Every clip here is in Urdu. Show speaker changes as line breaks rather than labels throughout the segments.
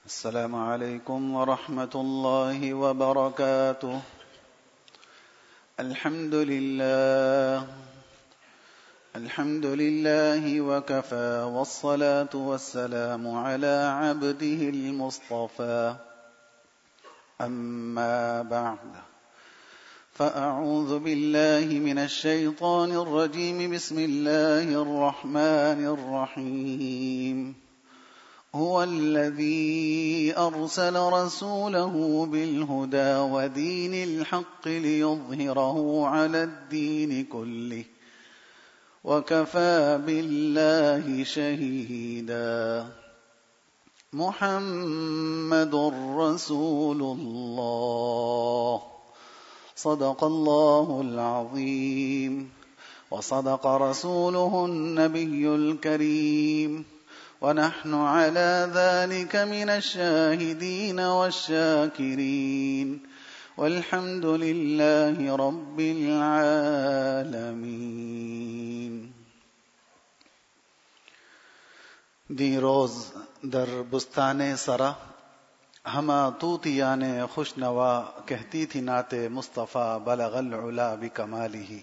السلام عليكم ورحمة الله وبركاته. الحمد لله وكفى والصلاة والسلام على عبده المصطفى. أما بعد فأعوذ بالله من الشيطان الرجيم. بسم الله الرحمن الرحيم. هو الذي أرسل رسوله بالهدى ودين الحق ليظهره على الدين كله وكفى بالله شهيدا. محمد رسول الله. صدق الله العظيم وصدق رسوله النبي الكريم، ونحن على ذلك من الشاهدين والشاكرين، والحمد لله رب العالمین. دی روز در بستان سرا ہما طوطیان خوش نوا کہتی تھی نعت مصطفیٰ بلغ العلا بکمالہ،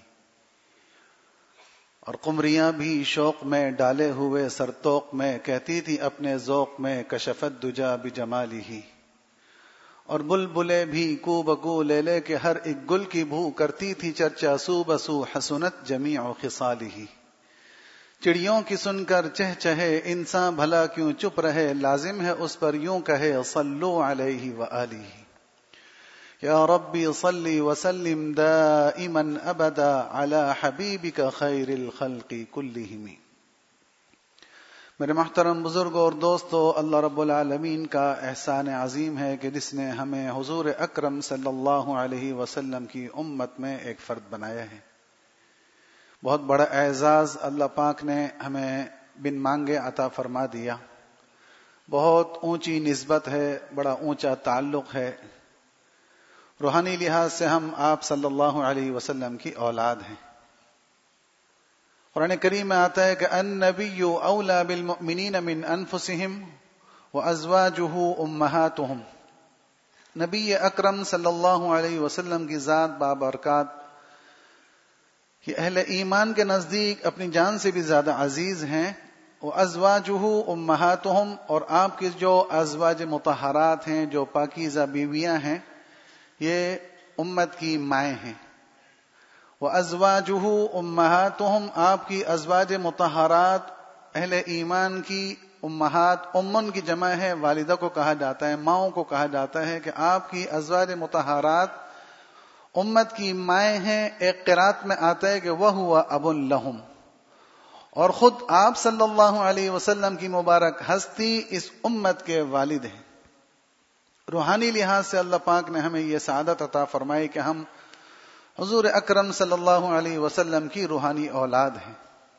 اور قمریاں بھی شوق میں ڈالے ہوئے سرتوق میں کہتی تھی اپنے ذوق میں کشفت دجا بجمالہ، اور بلبلیں بھی کو بکو لے لے کے ہر ایک گل کی بھو کرتی تھی چرچا سو بسو حسنت جمیع خصالہ. چڑیوں کی سن کر چہچہے انسان بھلا کیوں چپ رہے، لازم ہے اس پر یوں کہے صلو علیہ وآلہ. یا ربی صلی وسلم دائما ابدا علی حبیبک خیر الخلق کلہم. میرے محترم بزرگوں اور دوستو، اللہ رب العالمین کا احسان عظیم ہے کہ جس نے ہمیں حضور اکرم صلی اللہ علیہ وسلم کی امت میں ایک فرد بنایا ہے. بہت بڑا اعزاز اللہ پاک نے ہمیں بن مانگے عطا فرما دیا. بہت اونچی نسبت ہے، بڑا اونچا تعلق ہے. روحانی لحاظ سے ہم آپ صلی اللہ علیہ وسلم کی اولاد ہیں. قرآن کریم میں آتا ہے کہ النبی اولی بالمؤمنین من انفسہم وازواجہ امہاتہم. نبی اکرم صلی اللہ علیہ وسلم کی ذات بابرکات کہ اہل ایمان کے نزدیک اپنی جان سے بھی زیادہ عزیز ہیں. وازواجہ امہاتہم، اور آپ کی جو ازواج مطہرات ہیں، جو پاکیزہ بیویاں ہیں، یہ امت کی مائیں ہیں. وازواجہ امہاتہم، آپ کی ازواج مطہرات اہل ایمان کی امہات، امن کی جمع ہے، والدہ کو کہا جاتا ہے، ماؤں کو کہا جاتا ہے کہ آپ کی ازواج مطہرات امت کی مائیں ہیں. ایک قرات میں آتا ہے کہ وَهُوَ أَبٌ لَهُمْ، اور خود آپ صلی اللہ علیہ وسلم کی مبارک ہستی اس امت کے والد ہیں. روحانی لحاظ سے اللہ پاک نے ہمیں یہ سعادت عطا فرمائی کہ ہم حضور اکرم صلی اللہ علیہ وسلم کی روحانی اولاد ہیں.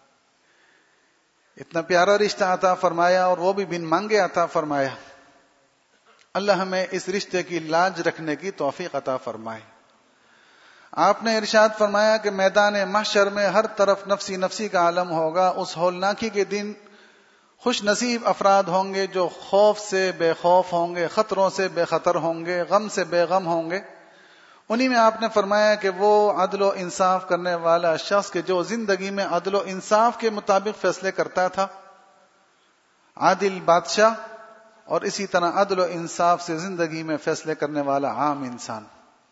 اتنا پیارا رشتہ عطا فرمایا، اور وہ بھی بن مانگے عطا فرمایا. اللہ ہمیں اس رشتے کی لاج رکھنے کی توفیق عطا فرمائے. آپ نے ارشاد فرمایا کہ میدان محشر میں ہر طرف نفسی نفسی کا عالم ہوگا. اس ہولناکی کے دن خوش نصیب افراد ہوں گے جو خوف سے بے خوف ہوں گے، خطروں سے بے خطر ہوں گے، غم سے بے غم ہوں گے. انہی میں آپ نے فرمایا کہ وہ عدل و انصاف کرنے والا شخص کہ جو زندگی میں عدل و انصاف کے مطابق فیصلے کرتا تھا، عادل بادشاہ، اور اسی طرح عدل و انصاف سے زندگی میں فیصلے کرنے والا عام انسان.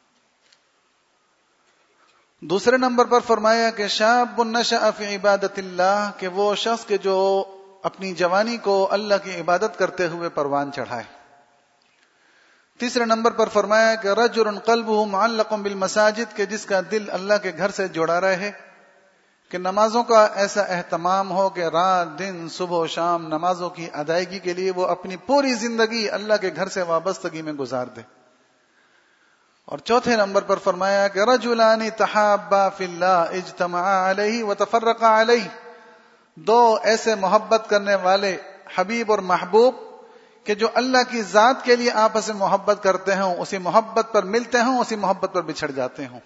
دوسرے نمبر پر فرمایا کہ شاب نشأ فی عبادت اللہ، کہ وہ شخص کے جو اپنی جوانی کو اللہ کی عبادت کرتے ہوئے پروان چڑھائے. تیسرے نمبر پر فرمایا کہ رجل قلبہ معلق بالمساجد، کہ جس کا دل اللہ کے گھر سے جڑا رہے، کہ نمازوں کا ایسا اہتمام ہو کہ رات دن صبح و شام نمازوں کی ادائیگی کے لیے وہ اپنی پوری زندگی اللہ کے گھر سے وابستگی میں گزار دے. اور چوتھے نمبر پر فرمایا کہ رجلان تحابا فی اللہ اجتمعا علیہ وتفرقا علیہ، دو ایسے محبت کرنے والے حبیب اور محبوب کہ جو اللہ کی ذات کے لیے آپس میں محبت کرتے ہوں، اسی محبت پر ملتے ہوں، اسی محبت پر بچھڑ جاتے ہوں.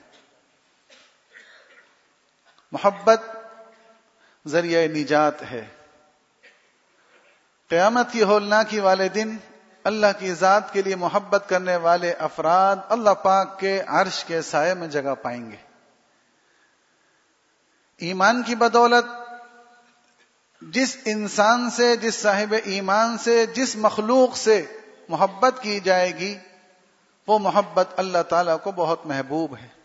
محبت ذریعہ نجات ہے. قیامت کی ہولناکی والے دن اللہ کی ذات کے لیے محبت کرنے والے افراد اللہ پاک کے عرش کے سائے میں جگہ پائیں گے۔ ایمان کی بدولت جس انسان سے، جس صاحب ایمان سے، جس مخلوق سے محبت کی جائے گی، وہ محبت اللہ تعالیٰ کو بہت محبوب ہے۔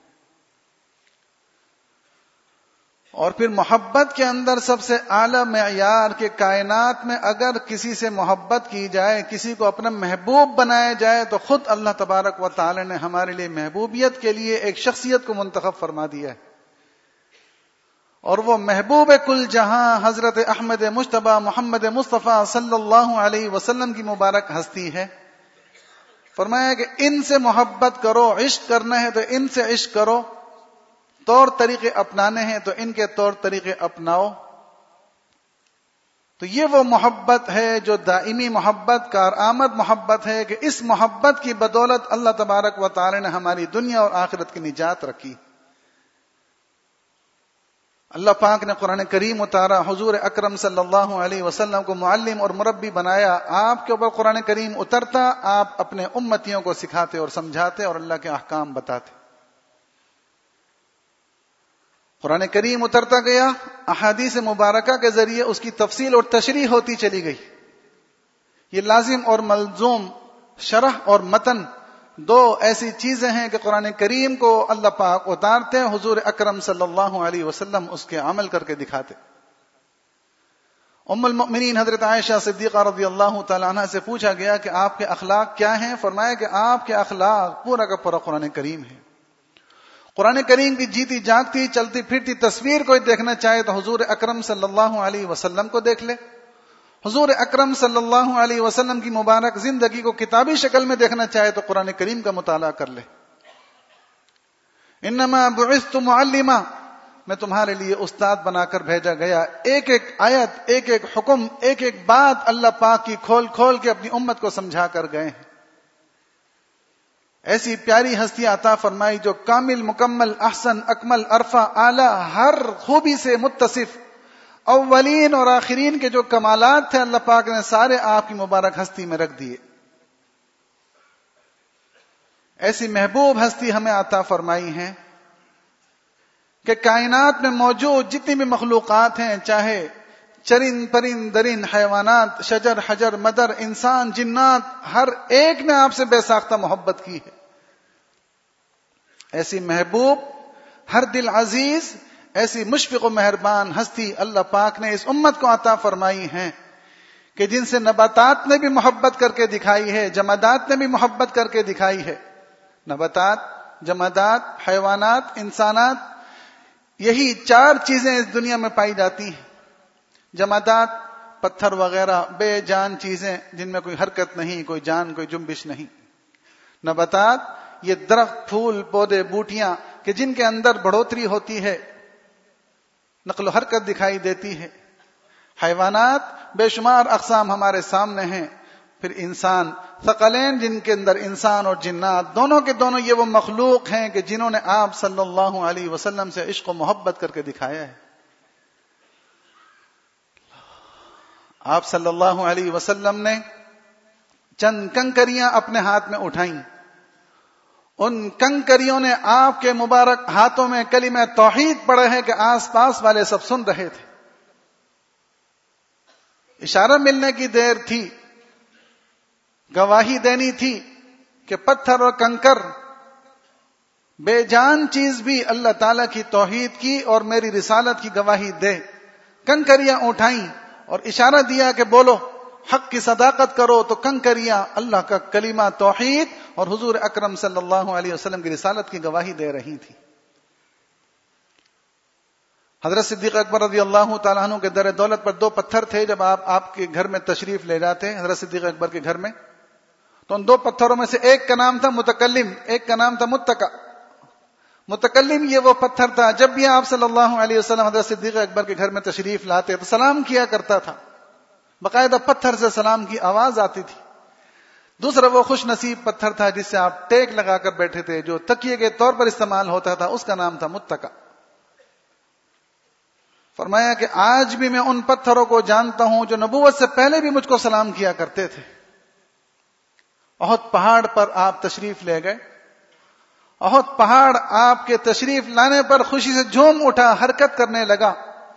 اور پھر محبت کے اندر سب سے اعلیٰ معیار کے کائنات میں اگر کسی سے محبت کی جائے، کسی کو اپنا محبوب بنایا جائے، تو خود اللہ تبارک و تعالی نے ہمارے لیے محبوبیت کے لیے ایک شخصیت کو منتخب فرما دیا ہے، اور وہ محبوب کل جہاں حضرت احمد مجتبی محمد مصطفیٰ صلی اللہ علیہ وسلم کی مبارک ہستی ہے۔ فرمایا کہ ان سے محبت کرو، عشق کرنا ہے تو ان سے عشق کرو، طور طریقے اپنانے ہیں تو ان کے طور طریقے اپناؤ۔ تو یہ وہ محبت ہے جو دائمی محبت، کارآمد محبت ہے، کہ اس محبت کی بدولت اللہ تبارک و تعالی نے ہماری دنیا اور آخرت کی نجات رکھی۔ اللہ پاک نے قرآن کریم اتارا، حضور اکرم صلی اللہ علیہ وسلم کو معلم اور مربی بنایا، آپ کے اوپر قرآن کریم اترتا، آپ اپنے امتیوں کو سکھاتے اور سمجھاتے اور اللہ کے احکام بتاتے۔ قرآن کریم اترتا گیا، احادیث مبارکہ کے ذریعے اس کی تفصیل اور تشریح ہوتی چلی گئی۔ یہ لازم اور ملزوم شرح اور متن دو ایسی چیزیں ہیں کہ قرآن کریم کو اللہ پاک اتارتے ہیں، حضور اکرم صلی اللہ علیہ وسلم اس کے عمل کر کے دکھاتے۔ ام المؤمنین حضرت عائشہ صدیقہ رضی اللہ تعالی عنہ سے پوچھا گیا کہ آپ کے اخلاق کیا ہیں؟ فرمایا کہ آپ کے اخلاق پورا کا پورا قرآن کریم ہے۔ قرآن کریم کی جیتی جاگتی چلتی پھرتی تصویر کوئی دیکھنا چاہے تو حضور اکرم صلی اللہ علیہ وسلم کو دیکھ لے، حضور اکرم صلی اللہ علیہ وسلم کی مبارک زندگی کو کتابی شکل میں دیکھنا چاہے تو قرآن کریم کا مطالعہ کر لے۔ انما بعثت معلما، میں تمہارے لیے استاد بنا کر بھیجا گیا۔ ایک ایک آیت، ایک ایک حکم، ایک ایک بات اللہ پاک کی کھول کھول کے اپنی امت کو سمجھا کر گئے ہیں۔ ایسی پیاری ہستی عطا فرمائی جو کامل، مکمل، احسن، اکمل، ارفع، اعلی، ہر خوبی سے متصف، اولین اور آخرین کے جو کمالات تھے اللہ پاک نے سارے آپ کی مبارک ہستی میں رکھ دیے۔ ایسی محبوب ہستی ہمیں عطا فرمائی ہے کہ کائنات میں موجود جتنی بھی مخلوقات ہیں، چاہے چرند پرند درند، حیوانات، شجر حجر مدر، انسان جنات، ہر ایک نے آپ سے بے ساختہ محبت کی ہے۔ ایسی محبوب، ہر دل عزیز، ایسی مشفق و مہربان ہستی اللہ پاک نے اس امت کو عطا فرمائی ہے کہ جن سے نباتات نے بھی محبت کر کے دکھائی ہے، جمادات نے بھی محبت کر کے دکھائی ہے۔ نباتات، جمادات، حیوانات، انسانات، یہی چار چیزیں اس دنیا میں پائی جاتی ہیں۔ جمادات پتھر وغیرہ، بے جان چیزیں جن میں کوئی حرکت نہیں، کوئی جان، کوئی جنبش نہیں۔ نباتات یہ درخت، پھول، پودے، بوٹیاں کہ جن کے اندر بڑھوتری ہوتی ہے، نقل و حرکت دکھائی دیتی ہے۔ حیوانات بے شمار اقسام ہمارے سامنے ہیں۔ پھر انسان، ثقلین جن کے اندر انسان اور جنات دونوں کے دونوں یہ وہ مخلوق ہیں کہ جنہوں نے آپ صلی اللہ علیہ وسلم سے عشق و محبت کر کے دکھایا ہے۔ آپ صلی اللہ علیہ وسلم نے چند کنکریاں اپنے ہاتھ میں اٹھائیں، ان کنکریوں نے آپ کے مبارک ہاتھوں میں کلمہ توحید پڑھا ہے کہ آس پاس والے سب سن رہے تھے۔ اشارہ ملنے کی دیر تھی، گواہی دینی تھی کہ پتھر اور کنکر، بے جان چیز بھی اللہ تعالیٰ کی توحید کی اور میری رسالت کی گواہی دے۔ کنکریاں اٹھائیں اور اشارہ دیا کہ بولو، حق کی صداقت کرو، تو کنکریاں اللہ کا کلمہ توحید اور حضور اکرم صلی اللہ علیہ وسلم کی رسالت کی گواہی دے رہی تھی۔ حضرت صدیق اکبر رضی اللہ تعالیٰ عنہ کے در دولت پر 2 پتھر تھے۔ جب آپ کے گھر میں تشریف لے جاتے حضرت صدیق اکبر کے گھر میں، تو ان 2 پتھروں میں سے ایک کا نام تھا متکلم، ایک کا نام تھا متکا۔ متکلم یہ وہ پتھر تھا، جب بھی آپ صلی اللہ علیہ وسلم حضرت صدیق اکبر کے گھر میں تشریف لاتے تو سلام کیا کرتا تھا، باقاعدہ پتھر سے سلام کی آواز آتی تھی۔ دوسرا وہ خوش نصیب پتھر تھا جس سے آپ ٹیک لگا کر بیٹھے تھے، جو تکیے کے طور پر استعمال ہوتا تھا، اس کا نام تھا متکا۔ فرمایا کہ آج بھی میں ان پتھروں کو جانتا ہوں جو نبوت سے پہلے بھی مجھ کو سلام کیا کرتے تھے۔ احد پہاڑ پر آپ تشریف لے گئے. احد پہاڑ آپ کے تشریف لانے پر خوشی سے جھوم اٹھا، حرکت کرنے لگا.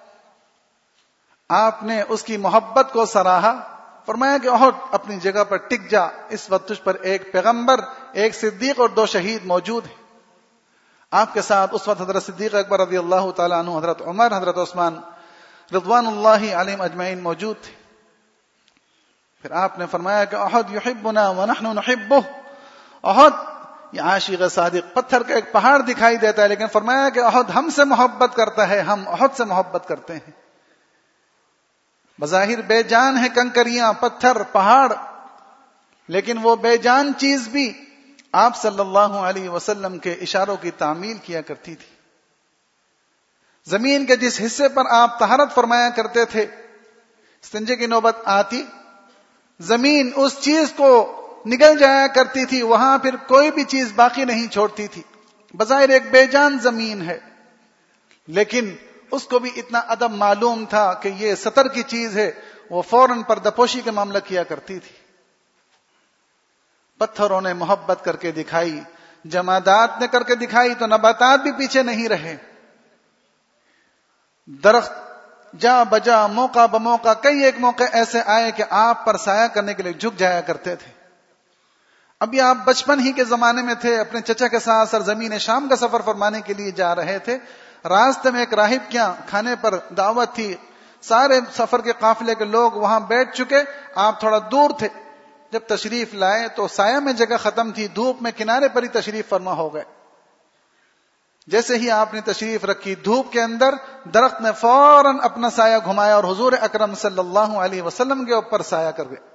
آپ نے اس کی محبت کو سراہا. فرمایا کہ احد اپنی جگہ پر ٹک جا، اس وقت تجھ پر ایک پیغمبر، ایک صدیق اور 2 شہید موجود ہیں. آپ کے ساتھ اس وقت حضرت صدیق اکبر رضی اللہ تعالیٰ عنہ، حضرت عمر، حضرت عثمان رضوان اللہ علیہم اجمعین موجود تھے. پھر آپ نے فرمایا کہ احد یحبنا ونحن نحبہ. احد یہ عاشق صادق، پتھر کا ایک پہاڑ دکھائی دیتا ہے، لیکن فرمایا کہ احد ہم سے محبت کرتا ہے، ہم احد سے محبت کرتے ہیں. بظاہر بے جان ہے کنکریاں، پتھر، پہاڑ، لیکن وہ بے جان چیز بھی آپ صلی اللہ علیہ وسلم کے اشاروں کی تعمیل کیا کرتی تھی. زمین کے جس حصے پر آپ طہارت فرمایا کرتے تھے، استنجے کی نوبت آتی، زمین اس چیز کو نگل جایا کرتی تھی، وہاں پھر کوئی بھی چیز باقی نہیں چھوڑتی تھی. بظاہر ایک بے جان زمین ہے، لیکن اس کو بھی اتنا ادب معلوم تھا کہ یہ سطر کی چیز ہے. وہ فوراً پردپوشی کا معاملہ کیا کرتی تھی. پتھروں نے محبت کر کے دکھائی، جمادات نے کر کے دکھائی، تو نباتات بھی پیچھے نہیں رہے. درخت جا بجا، موقع بموقع، کئی ایک موقع ایسے آئے کہ آپ پر سایہ کرنے کے لیے جھک جایا کرتے تھے. ابھی آپ بچپن ہی کے زمانے میں تھے، اپنے چچا کے ساتھ سرزمین شام کا سفر فرمانے کے لیے جا رہے تھے. راستے میں ایک راہب کے کھانے پر دعوت تھی، سارے سفر کے قافلے کے لوگ وہاں بیٹھ چکے، آپ تھوڑا دور تھے. جب تشریف لائے تو سایہ میں جگہ ختم تھی، دھوپ میں کنارے پر ہی تشریف فرما ہو گئے. جیسے ہی آپ نے تشریف رکھی، دھوپ کے اندر درخت نے فوراً اپنا سایہ گھمایا اور حضور اکرم صلی اللہ علیہ وسلم کے اوپر سایہ کر گئے.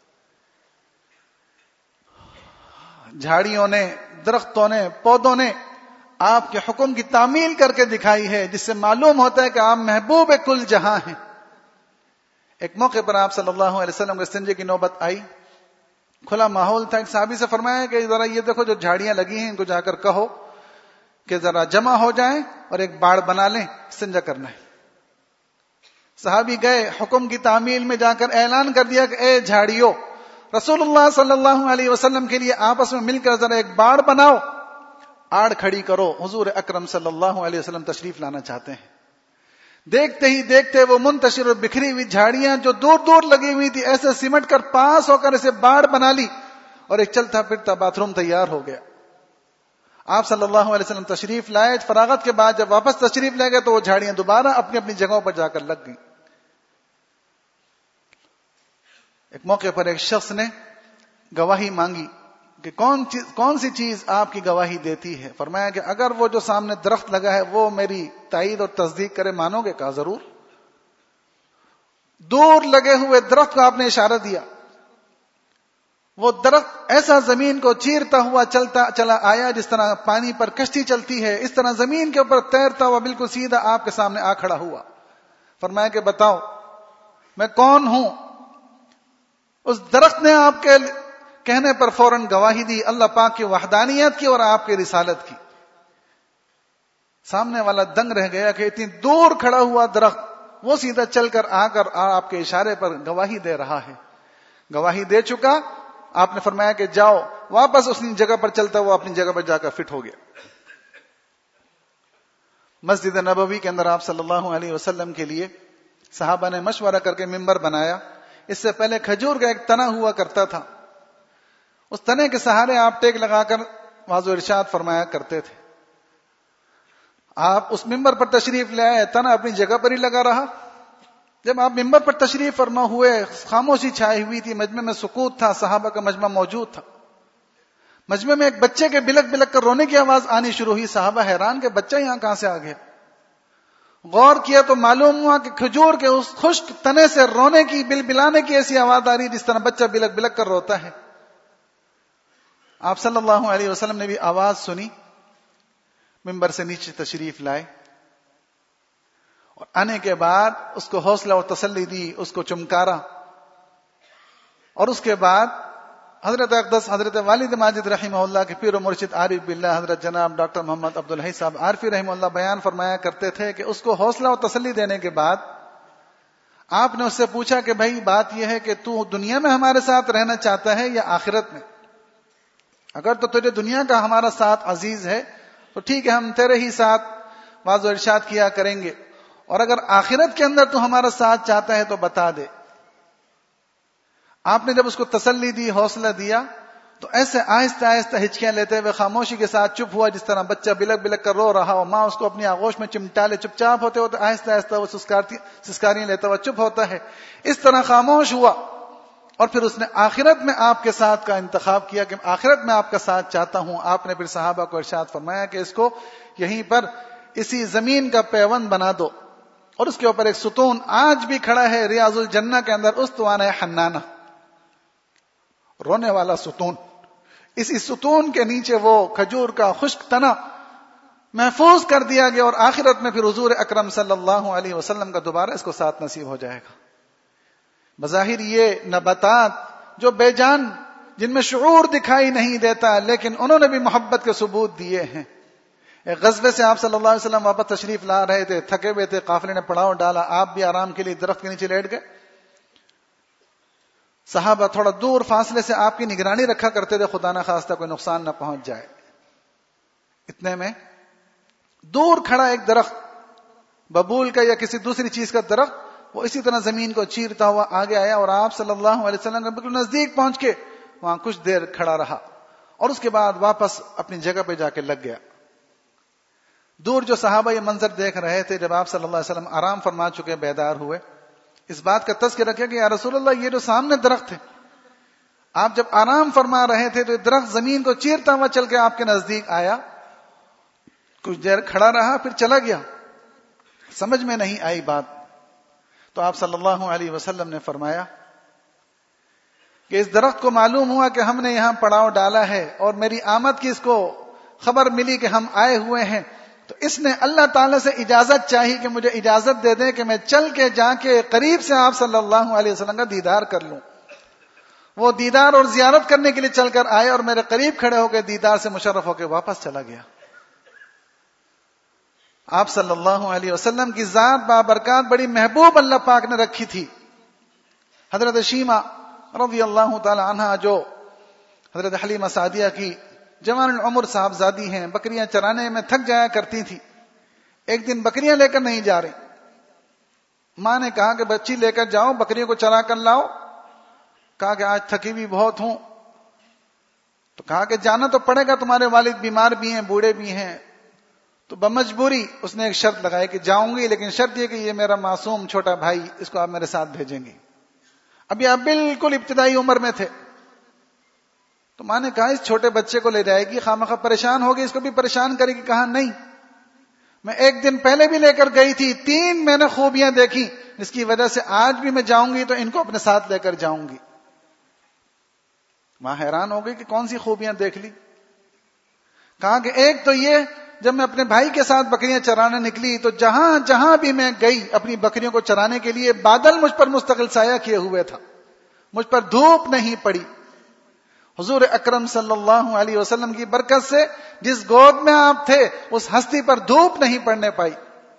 جھاڑیوں نے، درختوں نے، پودوں نے آپ کے حکم کی تعمیل کر کے دکھائی ہے، جس سے معلوم ہوتا ہے کہ آپ محبوب کل جہاں ہیں. ایک موقع پر آپ صلی اللہ علیہ وسلم کے استنجے کی نوبت آئی، کھلا ماحول تھا. ایک صحابی سے فرمایا کہ ذرا یہ دیکھو جو جھاڑیاں لگی ہیں، ان کو جا کر کہو کہ ذرا جمع ہو جائیں اور ایک باڑ بنا لیں، استنجا کرنا ہے. صحابی گئے، حکم کی تعمیل میں جا کر اعلان کر دیا کہ اے جھاڑیوں، رسول اللہ صلی اللہ علیہ وسلم کے لیے آپس میں مل کر ذرا ایک باڑ بناؤ، آڑ کھڑی کرو، حضور اکرم صلی اللہ علیہ وسلم تشریف لانا چاہتے ہیں. دیکھتے ہی دیکھتے وہ منتشر اور بکھری ہوئی جھاڑیاں جو دور دور لگی ہوئی تھی، ایسے سمٹ کر پاس ہو کر اسے باڑ بنا لی اور ایک چلتا پھرتا باتھ روم تیار ہو گیا. آپ صلی اللہ علیہ وسلم تشریف لائے، فراغت کے بعد جب واپس تشریف لے گئے تو وہ جھاڑیاں دوبارہ اپنی اپنی جگہوں پر جا کر لگ گئیں. ایک موقع پر ایک شخص نے گواہی مانگی کہ کون سی چیز آپ کی گواہی دیتی ہے. فرمایا کہ اگر وہ جو سامنے درخت لگا ہے وہ میری تائید اور تصدیق کرے، مانو گے؟ کہا ضرور. دور لگے ہوئے درخت کو آپ نے اشارہ دیا. وہ درخت ایسا زمین کو چیرتا ہوا چلا آیا، جس طرح پانی پر کشتی چلتی ہے، اس طرح زمین کے اوپر تیرتا ہوا بالکل سیدھا آپ کے سامنے آ کھڑا ہوا. فرمایا کہ بتاؤ میں کون ہوں. اس درخت نے آپ کے کہنے پر فوراً گواہی دی، اللہ پاک کی وحدانیت کی اور آپ کی رسالت کی. سامنے والا دنگ رہ گیا کہ اتنی دور کھڑا ہوا درخت وہ سیدھا چل کر آ کر آپ کے اشارے پر گواہی دے رہا ہے. گواہی دے چکا. آپ نے فرمایا کہ جاؤ. واپس اسی جگہ پر چلتا ہوا اپنی جگہ پر جا کر فٹ ہو گیا. مسجد نبوی کے اندر آپ صلی اللہ علیہ وسلم کے لیے صحابہ نے مشورہ کر کے ممبر بنایا. اس سے پہلے کھجور کا ایک تنا ہوا کرتا تھا، اس تنے کے سہارے آپ ٹیک لگا کر واضح ارشاد فرمایا کرتے تھے. آپ اس ممبر پر تشریف لے آئے، تنا اپنی جگہ پر ہی لگا رہا. جب آپ ممبر پر تشریف فرما ہوئے، خاموشی چھائی ہوئی تھی، مجمع میں سکوت تھا، صحابہ کا مجمع موجود تھا. مجمع میں ایک بچے کے بلک بلک کر رونے کی آواز آنی شروع ہوئی. صحابہ حیران کہ بچہ یہاں کہاں سے آ گیا. غور کیا تو معلوم ہوا کہ کھجور کے اس خشک تنے سے رونے کی، بلبلانے کی ایسی آواز آ رہی جس طرح بچہ بلک بلک کر روتا ہے. آپ صلی اللہ علیہ وسلم نے بھی آواز سنی، ممبر سے نیچے تشریف لائے اور آنے کے بعد اس کو حوصلہ اور تسلی دی، اس کو چمکارا. اور اس کے بعد حضرت اقدس حضرت والد ماجد رحمہ اللہ کے پیر و مرشد عارف باللہ حضرت جناب ڈاکٹر محمد عبدالحی صاحب عارفی رحمہ اللہ بیان فرمایا کرتے تھے کہ اس کو حوصلہ اور تسلی دینے کے بعد آپ نے اس سے پوچھا کہ بھائی بات یہ ہے کہ تو دنیا میں ہمارے ساتھ رہنا چاہتا ہے یا آخرت میں؟ اگر تو تجھے دنیا کا ہمارا ساتھ عزیز ہے تو ٹھیک ہے، ہم تیرے ہی ساتھ واضح ارشاد کیا کریں گے، اور اگر آخرت کے اندر تو ہمارا ساتھ چاہتا ہے تو بتا دے۔ آپ نے جب اس کو تسلی دی، حوصلہ دیا، تو ایسے آہستہ آہستہ ہچکیاں لیتے ہوئے خاموشی کے ساتھ چپ ہوا، جس طرح بچہ بلک بلک کر رو رہا ہو، ماں اس کو اپنی آغوش میں چمٹا لے، چپ چاپ ہوتے ہوتے آہستہ آہستہ وہ سسکاریاں لیتا ہوا چپ ہوتا ہے، اس طرح خاموش ہوا۔ اور پھر اس نے آخرت میں آپ کے ساتھ کا انتخاب کیا کہ آخرت میں آپ کا ساتھ چاہتا ہوں۔ آپ نے پھر صحابہ کو ارشاد فرمایا کہ اس کو یہیں پر اسی زمین کا پیوند بنا دو، اور اس کے اوپر ایک ستون آج بھی کھڑا ہے ریاض الجنہ کے اندر، استوانہ حنانہ، رونے والا ستون۔ اسی ستون کے نیچے وہ کھجور کا خشک تنا محفوظ کر دیا گیا، اور آخرت میں پھر حضور اکرم صلی اللہ علیہ وسلم کا دوبارہ اس کو ساتھ نصیب ہو جائے گا۔ بظاہر یہ نباتات جو بے جان، جن میں شعور دکھائی نہیں دیتا، لیکن انہوں نے بھی محبت کے ثبوت دیے ہیں۔ ایک غزوے سے آپ صلی اللہ علیہ وسلم واپس تشریف لا رہے تھے، تھکے ہوئے تھے، قافلے نے پڑاؤ ڈالا، آپ بھی آرام کے لیے درخت کے نیچے لیٹ گئے۔ صحابہ تھوڑا دور فاصلے سے آپ کی نگرانی رکھا کرتے تھے، خدا نہ خواستہ کوئی نقصان نہ پہنچ جائے۔ اتنے میں دور کھڑا ایک درخت، ببول کا یا کسی دوسری چیز کا درخت، وہ اسی طرح زمین کو چیرتا ہوا آگے آیا، اور آپ صلی اللہ علیہ وسلم بالکل نزدیک پہنچ کے وہاں کچھ دیر کھڑا رہا، اور اس کے بعد واپس اپنی جگہ پہ جا کے لگ گیا۔ دور جو صحابہ یہ منظر دیکھ رہے تھے، جب آپ صلی اللہ علیہ وسلم آرام فرما چکے، بیدار ہوئے، اس بات کا تذکرہ کیا کہ یا رسول اللہ، یہ جو سامنے درخت ہے، آپ جب آرام فرما رہے تھے تو درخت زمین کو چیرتا ہوا چل کے آپ کے نزدیک آیا، کچھ دیر کھڑا رہا، پھر چلا گیا۔ سمجھ میں نہیں آئی بات، تو آپ صلی اللہ علیہ وسلم نے فرمایا کہ اس درخت کو معلوم ہوا کہ ہم نے یہاں پڑاؤ ڈالا ہے، اور میری آمد کی اس کو خبر ملی کہ ہم آئے ہوئے ہیں، تو اس نے اللہ تعالیٰ سے اجازت چاہی کہ مجھے اجازت دے دیں کہ میں چل کے جا کے قریب سے آپ صلی اللہ علیہ وسلم کا دیدار کر لوں۔ وہ دیدار اور زیارت کرنے کے لیے چل کر آئے، اور میرے قریب کھڑے ہو کے دیدار سے مشرف ہو کے واپس چلا گیا۔ آپ صلی اللہ علیہ وسلم کی ذات بابرکات بڑی محبوب اللہ پاک نے رکھی تھی۔ حضرت شیمہ رضی اللہ تعالی عنہا، جو حضرت حلیمہ سعدیہ کی جوان العمر صاحبزادی ہیں، بکریاں چرانے میں تھک جایا کرتی تھی۔ ایک دن بکریاں لے کر نہیں جا رہی، ماں نے کہا کہ بچی لے کر جاؤ، بکریوں کو چرا کر لاؤ۔ کہا کہ آج تھکی بھی بہت ہوں، تو کہا کہ جانا تو پڑے گا، تمہارے والد بیمار بھی ہیں، بوڑھے بھی ہیں۔ تو بمجبوری اس نے ایک شرط لگائی کہ جاؤں گی، لیکن شرط یہ کہ یہ میرا معصوم چھوٹا بھائی، اس کو آپ میرے ساتھ بھیجیں گے۔ ابھی آپ بالکل ابتدائی عمر میں تھے، تو ماں نے کہا اس چھوٹے بچے کو لے جائے گی، خامخواہ پریشان ہوگی، اس کو بھی پریشان کرے گی۔ کہا نہیں، میں ایک دن پہلے بھی لے کر گئی تھی، 3 میں نے خوبیاں دیکھی، جس کی وجہ سے آج بھی میں جاؤں گی تو ان کو اپنے ساتھ لے کر جاؤں گی۔ ماں حیران ہو گئی کہ کون سی خوبیاں دیکھ لی؟ کہا کہ ایک تو یہ، جب میں اپنے بھائی کے ساتھ بکریاں چرانے نکلی تو جہاں جہاں بھی میں گئی اپنی بکریوں کو چرانے کے لیے، بادل مجھ پر مستقل سایہ کیے ہوئے تھا، مجھ پر دھوپ نہیں پڑی۔ حضور اکرم صلی اللہ علیہ وسلم کی برکت سے جس گود میں آپ تھے، اس ہستی پر دھوپ نہیں پڑنے پائی۔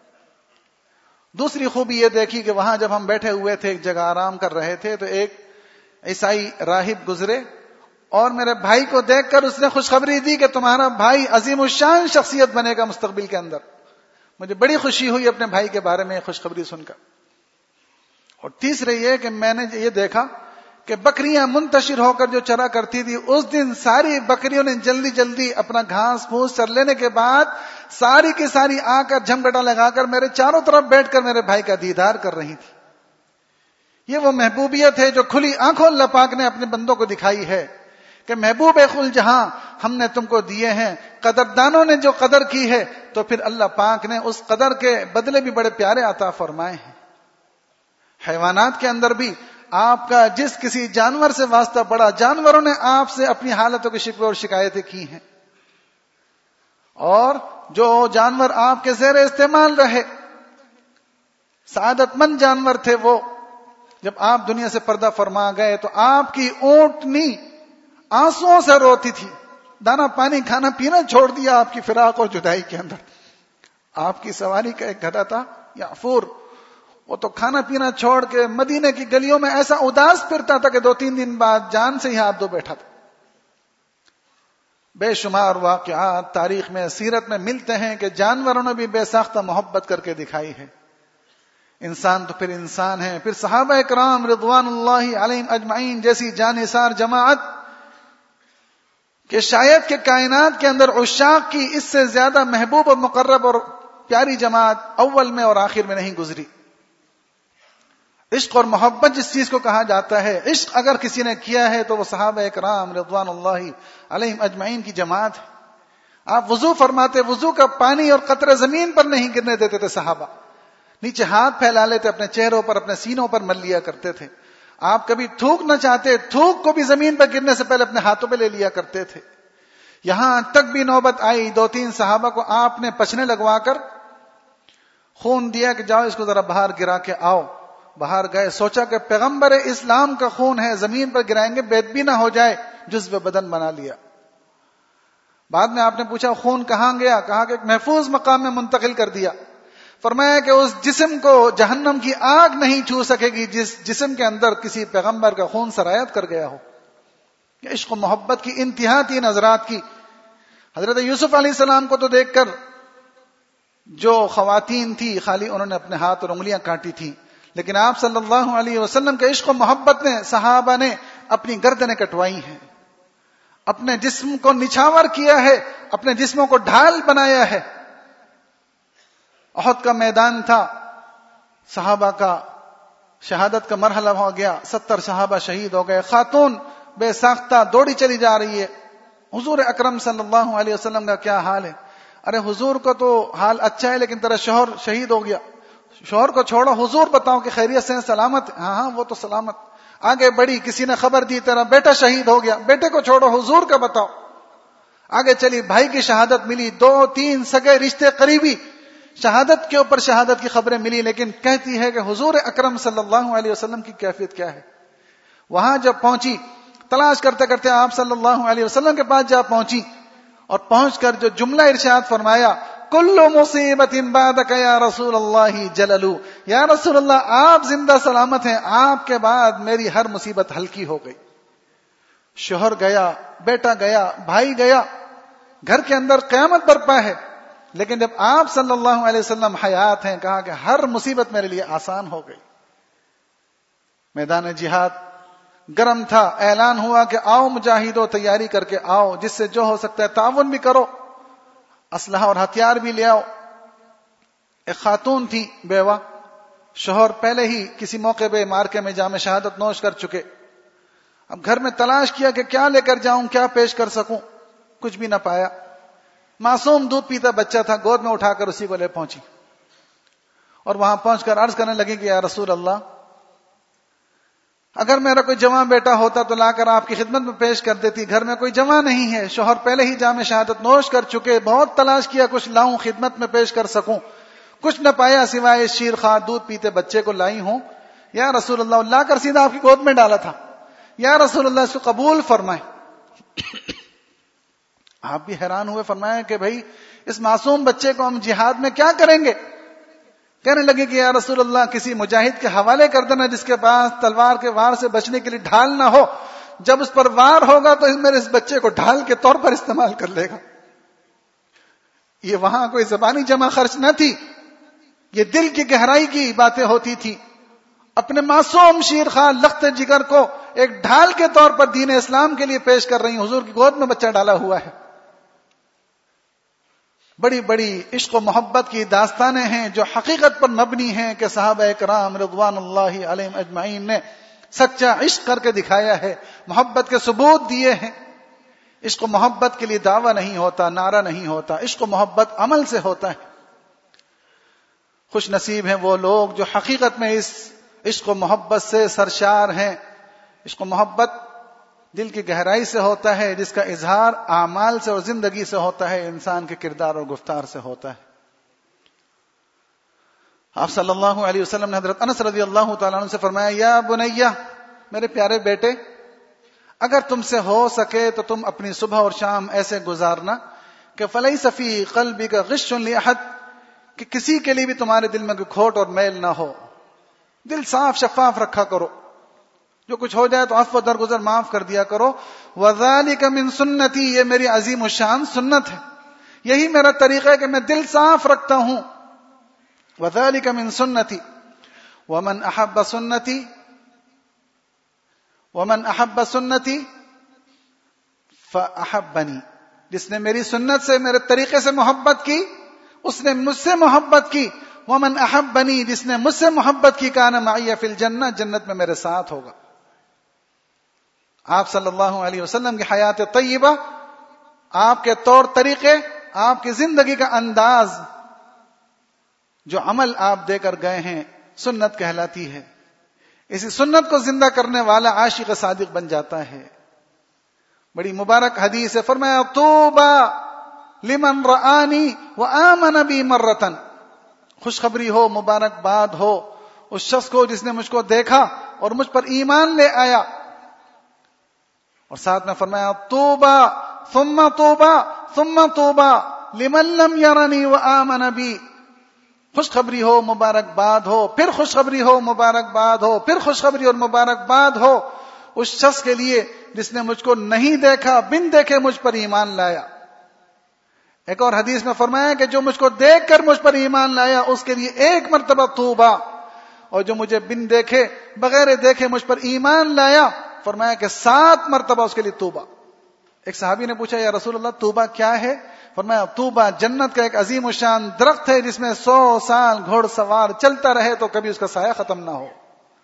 دوسری خوبی یہ دیکھی کہ وہاں جب ہم بیٹھے ہوئے تھے، ایک جگہ آرام کر رہے تھے، تو ایک عیسائی راہب گزرے، اور میرے بھائی کو دیکھ کر اس نے خوشخبری دی کہ تمہارا بھائی عظیم الشان شخصیت بنے گا مستقبل کے اندر۔ مجھے بڑی خوشی ہوئی اپنے بھائی کے بارے میں خوشخبری سن کر۔ اور تیسرے یہ کہ میں نے یہ دیکھا کہ بکریاں منتشر ہو کر جو چرا کرتی تھی، اس دن ساری بکریوں نے جلدی جلدی اپنا گھاس پھوس چر لینے کے بعد ساری کی ساری آ کر جھمگٹا لگا کر میرے چاروں طرف بیٹھ کر میرے بھائی کا دیدار کر رہی تھی۔ یہ وہ محبوبیت ہے جو کھلی آنکھوں اللہ پاک نے اپنے بندوں کو دکھائی ہے کہ محبوب خل جہاں ہم نے تم کو دیے ہیں، قدردانوں نے جو قدر کی ہے، تو پھر اللہ پاک نے اس قدر کے بدلے بھی بڑے پیارے عطا فرمائے ہیں۔ حیوانات کے اندر بھی آپ کا جس کسی جانور سے واسطہ پڑا، جانوروں نے آپ سے اپنی حالتوں کی شکوے اور شکایتیں کی ہیں، اور جو جانور آپ کے زیر استعمال رہے، سعادت مند جانور تھے، وہ جب آپ دنیا سے پردہ فرما گئے تو آپ کی اونٹنی آنسوؤں سے روتی تھی، دانا پانی کھانا پینا چھوڑ دیا آپ کی فراق اور جدائی کے اندر۔ آپ کی سواری کا ایک گدھا تھا یعفور، وہ تو کھانا پینا چھوڑ کے مدینے کی گلیوں میں ایسا اداس پھرتا تھا کہ 2-3 دن بعد جان سے ہی ہاتھ دھو بیٹھا تھا۔ بے شمار واقعات تاریخ میں سیرت میں ملتے ہیں کہ جانوروں نے بھی بے ساختہ محبت کر کے دکھائی ہے. انسان تو پھر انسان ہے. پھر صحابہ کرام رضوان اللہ علیہم اجمعین جیسی جانثار جماعت کہ شاید کہ کائنات کے اندر عشاق کی اس سے زیادہ محبوب اور مقرب اور پیاری جماعت اول میں اور آخر میں نہیں گزری. عشق اور محبت جس چیز کو کہا جاتا ہے، عشق اگر کسی نے کیا ہے تو وہ صحابہ کرام رضوان اللہ علیہم اجمعین کی جماعت ہے. آپ وضو فرماتے، وضو کا پانی اور قطرہ زمین پر نہیں گرنے دیتے تھے صحابہ، نیچے ہاتھ پھیلا لیتے، اپنے چہروں پر اپنے سینوں پر مل لیا کرتے تھے. آپ کبھی تھوک نہ چاہتے، تھوک کو بھی زمین پر گرنے سے پہلے اپنے ہاتھوں پہ لے لیا کرتے تھے. یہاں تک بھی نوبت آئی 2-3 صحابہ کو آپ نے پچھنے لگوا کر خون دیا کہ جاؤ اس کو ذرا باہر گرا کے آؤ. باہر گئے، سوچا کہ پیغمبر اسلام کا خون ہے، زمین پر گرائیں گے بےدبی نہ ہو جائے، جزو بدن بنا لیا. بعد میں آپ نے پوچھا خون کہاں گیا؟ کہا کہ ایک محفوظ مقام میں منتقل کر دیا. فرمایا کہ اس جسم کو جہنم کی آگ نہیں چھو سکے گی جس جسم کے اندر کسی پیغمبر کا خون سرایت کر گیا ہو. عشق و محبت کی انتہا تھی نظرات کی. حضرت یوسف علیہ السلام کو تو دیکھ کر جو خواتین تھی خالی انہوں نے اپنے ہاتھ اور انگلیاں کاٹی تھی، لیکن آپ صلی اللہ علیہ وسلم کے عشق و محبت نے صحابہ نے اپنی گردنیں کٹوائی ہیں، اپنے جسم کو نچھاور کیا ہے، اپنے جسموں کو ڈھال بنایا ہے. احد کا میدان تھا، صحابہ کا شہادت کا مرحلہ ہو گیا، 70 صحابہ شہید ہو گئے. خاتون بے ساختہ دوڑی چلی جا رہی ہے. حضور اکرم صلی اللہ علیہ وسلم کا کیا حال ہے؟ ارے حضور کو تو حال اچھا ہے لیکن تیرا شوہر شہید ہو گیا. شوہر کو چھوڑو، حضور بتاؤ کہ خیریت سے سلامت؟ ہاں وہ تو سلامت. آگے بڑھی، کسی نے خبر دی تیرا بیٹا شہید ہو گیا. بیٹے کو چھوڑو، حضور کا بتاؤ. آگے چلی، بھائی کی شہادت ملی، 2-3 سگے رشتے قریبی شہادت کے اوپر شہادت کی خبریں ملی، لیکن کہتی ہے کہ حضور اکرم صلی اللہ علیہ وسلم کی کیفیت کیا ہے. وہاں جب پہنچی، تلاش کرتے کرتے آپ صلی اللہ علیہ وسلم کے پاس جا پہنچی، اور پہنچ کر جو جملہ ارشاد فرمایا، کل مصیبت بعدک یا رسول اللہ جللو، یا رسول اللہ آپ زندہ سلامت ہیں، آپ کے بعد میری ہر مصیبت ہلکی ہو گئی. شوہر گیا، بیٹا گیا، بھائی گیا، گھر کے اندر قیامت برپا ہے، لیکن جب آپ صلی اللہ علیہ وسلم حیات ہیں، کہا کہ ہر مصیبت میرے لیے آسان ہو گئی. میدان جہاد گرم تھا، اعلان ہوا کہ آؤ مجاہدو، تیاری کر کے آؤ، جس سے جو ہو سکتا ہے تعاون بھی کرو، اسلحہ اور ہتھیار بھی لے آؤ. ایک خاتون تھی بیوہ، شوہر پہلے ہی کسی موقع پہ مارکے میں جام شہادت نوش کر چکے. اب گھر میں تلاش کیا کہ کیا لے کر جاؤں، کیا پیش کر سکوں، کچھ بھی نہ پایا. معصوم دودھ پیتا بچہ تھا، گود میں اٹھا کر اسی کو لے پہنچی، اور وہاں پہنچ کر عرض کرنے لگی کہ یا رسول اللہ، اگر میرا کوئی جوان بیٹا ہوتا تو لا کر آپ کی خدمت میں پیش کر دیتی. گھر میں کوئی جوان نہیں ہے، شوہر پہلے ہی جام شہادت نوش کر چکے، بہت تلاش کیا کچھ لاؤں خدمت میں پیش کر سکوں، کچھ نہ پایا سوائے شیر خوار دودھ پیتے بچے کو لائی ہوں. یا رسول اللہ، لا کر سیدھا آپ کی گود میں ڈالا تھا. یا رسول اللہ اس کو قبول فرمائیں. آپ بھی حیران ہوئے، فرمایا کہ بھائی اس معصوم بچے کو ہم جہاد میں کیا کریں گے؟ کہنے لگے کہ یا رسول اللہ کسی مجاہد کے حوالے کر دینا جس کے پاس تلوار کے وار سے بچنے کے لیے ڈھال نہ ہو، جب اس پر وار ہوگا تو میرے اس بچے کو ڈھال کے طور پر استعمال کر لے گا. یہ وہاں کوئی زبانی جمع خرچ نہ تھی، یہ دل کی گہرائی کی باتیں ہوتی تھی. اپنے معصوم شیر خان لخت جگر کو ایک ڈھال کے طور پر دین اسلام کے لیے پیش کر رہی، حضور کی گود میں بچہ ڈالا ہوا ہے. بڑی بڑی عشق و محبت کی داستانیں ہیں جو حقیقت پر مبنی ہیں کہ صحابہ کرام رضوان اللہ علیہم اجمعین نے سچا عشق کر کے دکھایا ہے، محبت کے ثبوت دیے ہیں. عشق و محبت کے لیے دعویٰ نہیں ہوتا، نعرہ نہیں ہوتا، عشق و محبت عمل سے ہوتا ہے. خوش نصیب ہیں وہ لوگ جو حقیقت میں اس عشق و محبت سے سرشار ہیں. عشق و محبت دل کی گہرائی سے ہوتا ہے، جس کا اظہار اعمال سے اور زندگی سے ہوتا ہے، انسان کے کردار اور گفتار سے ہوتا ہے. آپ صلی اللہ علیہ وسلم نے حضرت انس رضی اللہ تعالیٰ عنہ سے فرمایا، یا بنیہ، میرے پیارے بیٹے، اگر تم سے ہو سکے تو تم اپنی صبح اور شام ایسے گزارنا کہ فلیس فی قلبک غش لأحد، کہ کسی کے لیے بھی تمہارے دل میں کوئی کھوٹ اور میل نہ ہو. دل صاف شفاف رکھا کرو. جو کچھ ہو جائے تو عفو درگزر معاف کر دیا کرو. وَذَلِكَ مِن سُنَّتِي، یہ میری عظیم الشان سنت ہے، یہی میرا طریقہ ہے کہ میں دل صاف رکھتا ہوں. وَذَلِكَ مِن سُنَّتِي وَمَنْ أَحَبَّ سُنَّتِي فَأَحَبَّنِي، جس نے میری سنت سے، میرے طریقے سے محبت کی اس نے مجھ سے محبت کی. وَمَنْ أَحَبَّنِي، جس نے مجھ سے محبت کی، كَانَ مَعِيَ فِي الْجَنَّةِ، جنت میں میرے ساتھ ہوگا. آپ صلی اللہ علیہ وسلم کی حیات طیبہ، آپ کے طور طریقے، آپ کی زندگی کا انداز، جو عمل آپ دے کر گئے ہیں، سنت کہلاتی ہے. اسی سنت کو زندہ کرنے والا عاشق صادق بن جاتا ہے. بڑی مبارک حدیث ہے، فرمایا طوبى لمن رآنی وآمن بی مرتن، خوشخبری ہو، مبارکباد ہو اس شخص کو جس نے مجھ کو دیکھا اور مجھ پر ایمان لے آیا. اور ساتھ میں فرمایا طوبى ثم طوبى ثم طوبى لمن لم يرنی وآمن بی، خوشخبری ہو، مبارکباد ہو، پھر خوشخبری ہو، مبارکباد ہو، پھر خوشخبری اور مبارکباد ہو اس شخص کے لیے جس نے مجھ کو نہیں دیکھا، بن دیکھے مجھ پر ایمان لایا. ایک اور حدیث میں فرمایا کہ جو مجھ کو دیکھ کر مجھ پر ایمان لایا اس کے لیے 1 مرتبہ توبہ، اور جو مجھے بن دیکھے، بغیر دیکھے مجھ پر ایمان لایا، فرمایا کہ 7 مرتبہ اس کے لیے توبہ. ایک صحابی نے پوچھا یا رسول اللہ توبہ کیا ہے؟ فرمایا توبہ جنت کا ایک عظیم الشان درخت ہے جس میں 100 سال گھوڑ سوار چلتا رہے تو کبھی اس کا سایہ ختم نہ ہو.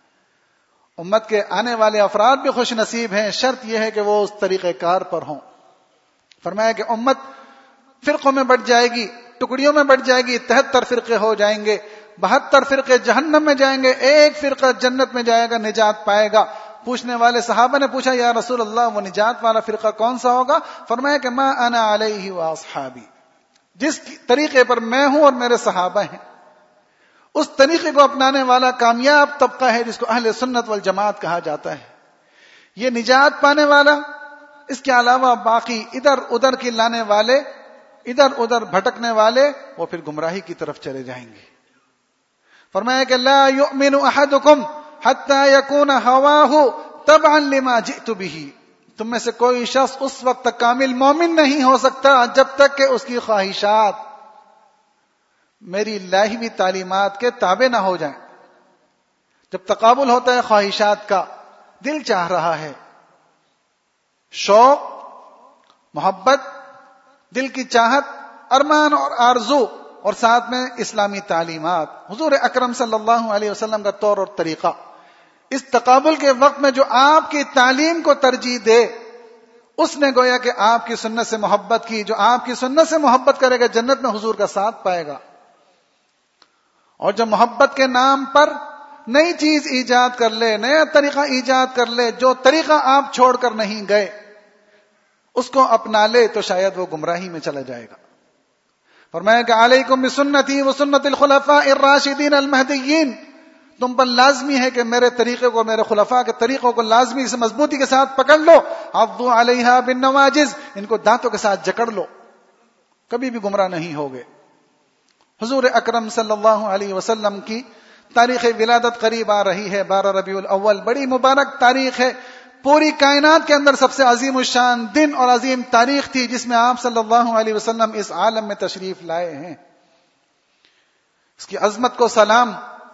امت کے آنے والے افراد بھی خوش نصیب ہیں، شرط یہ ہے کہ وہ اس طریقہ کار پر ہوں. فرمایا کہ امت فرقوں میں بٹ جائے گی، ٹکڑیوں میں بٹ جائے گی، 73 فرقے ہو جائیں گے، 72 فرقے جہنم میں جائیں گے، 1 فرقہ جنت میں جائے گا، نجات پائے گا. پوچھنے والے صحابہ نے پوچھا یا رسول اللہ وہ نجات والا فرقہ کون سا ہوگا؟ فرمایا کہ ما انا علیہ واصحابی، جس طریقے پر میں ہوں اور میرے صحابہ ہیں، اس طریقے کو اپنانے والا کامیاب طبقہ ہے جس کو اہل سنت والجماعت کہا جاتا ہے. یہ نجات پانے والا، اس کے علاوہ باقی ادھر ادھر کی لانے والے، ادھر ادھر بھٹکنے والے، وہ پھر گمراہی کی طرف چلے جائیں گے. فرمایا کہ لا یؤمن احدکم حتی یکون ہواہ تبعا لما جئت بہ، تم میں سے کوئی شخص اس وقت تک کامل مومن نہیں ہو سکتا جب تک کہ اس کی خواہشات میری لائی ہوئی تعلیمات کے تابع نہ ہو جائیں. جب تقابل ہوتا ہے خواہشات کا، دل چاہ رہا ہے، شوق، محبت، دل کی چاہت، ارمان اور آرزو، اور ساتھ میں اسلامی تعلیمات، حضور اکرم صلی اللہ علیہ وسلم کا طور اور طریقہ، اس تقابل کے وقت میں جو آپ کی تعلیم کو ترجیح دے اس نے گویا کہ آپ کی سنت سے محبت کی. جو آپ کی سنت سے محبت کرے گا جنت میں حضور کا ساتھ پائے گا. اور جب محبت کے نام پر نئی چیز ایجاد کر لے، نیا طریقہ ایجاد کر لے، جو طریقہ آپ چھوڑ کر نہیں گئے اس کو اپنا لے تو شاید وہ گمراہی میں چلا جائے گا. فرمایا کہ علیکم بسنتی وسنت الخلفاء الراشدین المہدیین، تم پر لازمی ہے کہ میرے طریقے کو، میرے خلفاء کے طریقوں کو لازمی سے مضبوطی کے ساتھ پکڑ لو. عضوا علیہا بالنواجذ، ان کو دانتوں کے ساتھ جکڑ لو، کبھی بھی گمراہ نہیں ہوگے. حضور اکرم صلی اللہ علیہ وسلم کی تاریخ ولادت قریب آ رہی ہے. 12 ربیع الاول بڑی مبارک تاریخ ہے. پوری کائنات کے اندر سب سے عظیم الشان دن اور عظیم تاریخ تھی جس میں آپ صلی اللہ علیہ وسلم اس عالم میں تشریف لائے ہیں. اس کی عظمت کو سلام.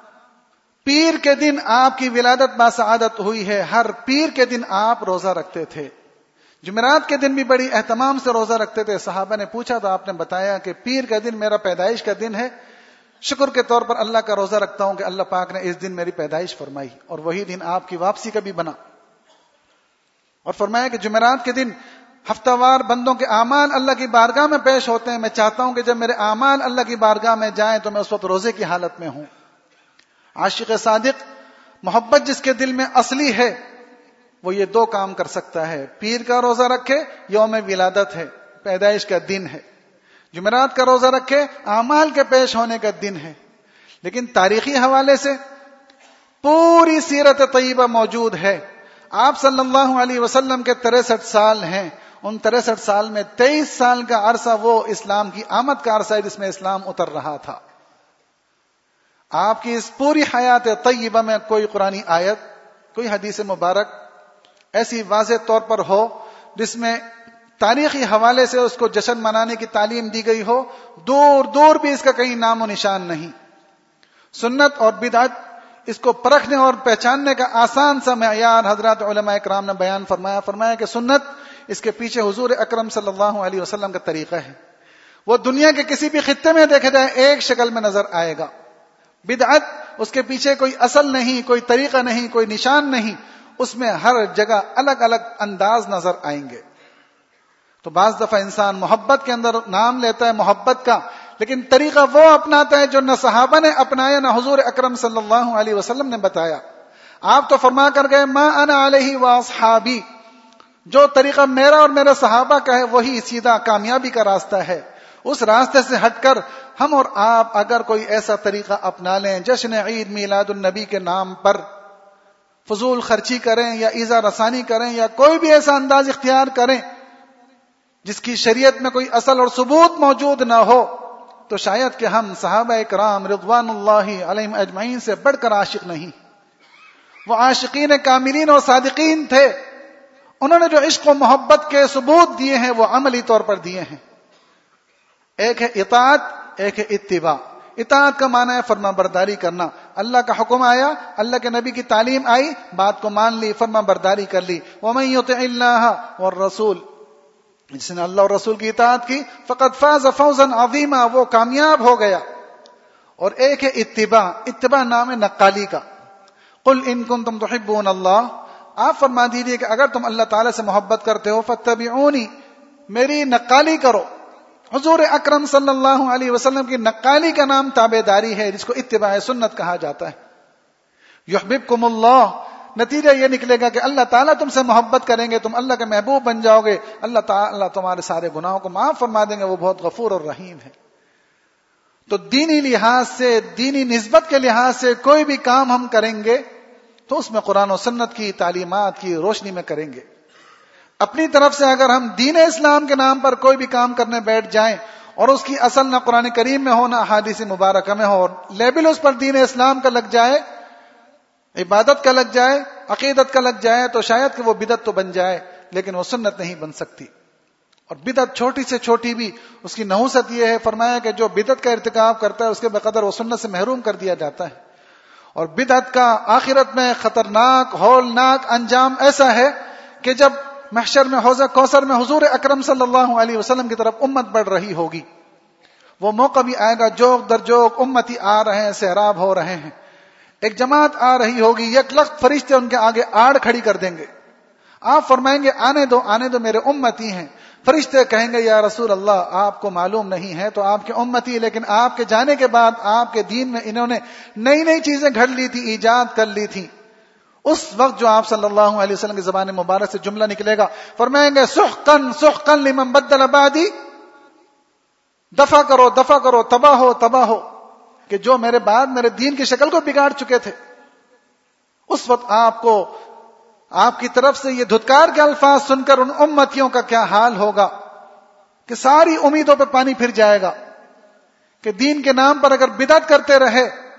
پیر کے دن آپ کی ولادت باسعادت ہوئی ہے. ہر پیر کے دن آپ روزہ رکھتے تھے. جمعرات کے دن بھی بڑی اہتمام سے روزہ رکھتے تھے. صحابہ نے پوچھا تو آپ نے بتایا کہ پیر کا دن میرا پیدائش کا دن ہے، شکر کے طور پر اللہ کا روزہ رکھتا ہوں کہ اللہ پاک نے اس دن میری پیدائش فرمائی، اور وہی دن آپ کی واپسی کا بھی بنا. اور فرمایا کہ جمعرات کے دن ہفتہ وار بندوں کے اعمال اللہ کی بارگاہ میں پیش ہوتے ہیں. میں چاہتا ہوں کہ جب میرے اعمال اللہ کی بارگاہ میں جائیں تو میں اس وقت روزے کی حالت میں ہوں. عاشق صادق، محبت جس کے دل میں اصلی ہے، وہ یہ 2 کام کر سکتا ہے. پیر کا روزہ رکھے، یوم ولادت ہے، پیدائش کا دن ہے. جمعرات کا روزہ رکھے، اعمال کے پیش ہونے کا دن ہے. لیکن تاریخی حوالے سے پوری سیرت طیبہ موجود ہے. آپ صلی اللہ علیہ وسلم کے 63 سال ہیں. ان 63 سال میں 23 سال کا عرصہ وہ اسلام کی آمد کا عرصہ ہے جس میں اسلام اتر رہا تھا. آپ کی اس پوری حیات طیبہ میں کوئی قرآنی آیت، کوئی حدیث مبارک ایسی واضح طور پر ہو جس میں تاریخی حوالے سے اس کو جشن منانے کی تعلیم دی گئی ہو، دور دور بھی اس کا کہیں نام و نشان نہیں. سنت اور بدعت اس کو پرکھنے اور پہچاننے کا آسان سا معیار حضرات علماء کرام نے بیان فرمایا کہ سنت اس کے پیچھے حضور اکرم صلی اللہ علیہ وسلم کا طریقہ ہے. وہ دنیا کے کسی بھی خطے میں دیکھا جائے ایک شکل میں نظر آئے گا. بدعت اس کے پیچھے کوئی اصل نہیں، کوئی طریقہ نہیں، کوئی نشان نہیں، اس میں ہر جگہ الگ الگ انداز نظر آئیں گے. تو بعض دفعہ انسان محبت کے اندر نام لیتا ہے محبت کا، لیکن طریقہ وہ اپناتا ہے جو نہ صحابہ نے اپنایا نہ حضور اکرم صلی اللہ علیہ وسلم نے بتایا. آپ تو فرما کر گئے ما انا علیہ واصحابی، جو طریقہ میرا اور میرے صحابہ کا ہے وہی سیدھا کامیابی کا راستہ ہے. اس راستے سے ہٹ کر ہم اور آپ اگر کوئی ایسا طریقہ اپنا لیں، جشن عید میلاد النبی کے نام پر فضول خرچی کریں یا ایذا رسانی کریں یا کوئی بھی ایسا انداز اختیار کریں جس کی شریعت میں کوئی اصل اور ثبوت موجود نہ ہو، تو شاید کہ ہم صحابہ اکرام رضوان اللہ علیہم اجمعین سے بڑھ کر عاشق نہیں. وہ عاشقین کاملین اور صادقین تھے. انہوں نے جو عشق و محبت کے ثبوت دیے ہیں وہ عملی طور پر دیے ہیں. ایک ہے اطاعت، ایک ہے اتباع. اطاعت کا معنی ہے فرما برداری کرنا. اللہ کا حکم آیا، اللہ کے نبی کی تعلیم آئی، بات کو مان لی، فرما برداری کر لی. وَمَن يُطِعِ اللَّهَ وَالرَّسُولَ، جس نے اللہ اور رسول کی اطاعت کی فقد فاز فوزا عظیما، وہ کامیاب ہو گیا. اور ایک ہے اتباع. اتباع نام ہے نقالی کا. قل ان کنتم تحبون اللہ، آپ فرما دیجیے کہ اگر تم اللہ تعالی سے محبت کرتے ہو فاتبعونی، میری نقالی کرو. حضور اکرم صلی اللہ علیہ وسلم کی نقالی کا نام تابعداری ہے، جس کو اتباع سنت کہا جاتا ہے. یحببکم اللہ، نتیجہ یہ نکلے گا کہ اللہ تعالیٰ تم سے محبت کریں گے، تم اللہ کے محبوب بن جاؤ گے، اللہ تعالیٰ تمہارے سارے گناہوں کو معاف فرما دیں گے، وہ بہت غفور اور رحیم ہے. تو دینی لحاظ سے، دینی نسبت کے لحاظ سے کوئی بھی کام ہم کریں گے تو اس میں قرآن و سنت کی تعلیمات کی روشنی میں کریں گے. اپنی طرف سے اگر ہم دین اسلام کے نام پر کوئی بھی کام کرنے بیٹھ جائیں اور اس کی اصل نہ قرآن کریم میں ہو نہ احادیث مبارکہ میں ہو، اور لیبل اس پر دین اسلام کا لگ جائے، عبادت کا لگ جائے، عقیدت کا لگ جائے، تو شاید کہ وہ بدعت تو بن جائے لیکن وہ سنت نہیں بن سکتی. اور بدعت چھوٹی سے چھوٹی بھی اس کی نحوست یہ ہے، فرمایا کہ جو بدعت کا ارتکاب کرتا ہے اس کے بقدر وہ سنت سے محروم کر دیا جاتا ہے. اور بدعت کا آخرت میں خطرناک ہولناک انجام ایسا ہے کہ جب محشر میں حوض کوثر میں حضور اکرم صلی اللہ علیہ وسلم کی طرف امت بڑھ رہی ہوگی، وہ موقع بھی آئے گا جوق در جوق امتی آ رہے ہیں، سہراب ہو رہے ہیں. ایک جماعت آ رہی ہوگی، یک لخت فرشتے ان کے آگے آڑ کھڑی کر دیں گے. آپ فرمائیں گے آنے دو آنے دو، میرے امتی ہیں. فرشتے کہیں گے یا رسول اللہ آپ کو معلوم نہیں ہے تو آپ کے امتی، لیکن آپ کے جانے کے بعد آپ کے دین میں انہوں نے نئی نئی چیزیں گھڑ لی تھی، ایجاد کر لی تھی. اس وقت جو آپ صلی اللہ علیہ وسلم کی زبان مبارک سے جملہ نکلے گا، فرمائیں گے سحقن سحقن لمن بدل بعدی، دفع کرو دفع کرو، تباہ ہو تباہ ہو، کہ جو میرے بعد میرے دین کی شکل کو بگاڑ چکے تھے. اس وقت آپ کو آپ کی طرف سے یہ دھتکار کے الفاظ سن کر ان امتیوں کا کیا حال ہوگا کہ ساری امیدوں پہ پانی پھر جائے گا کہ دین کے نام پر اگر بدعت کرتے رہے،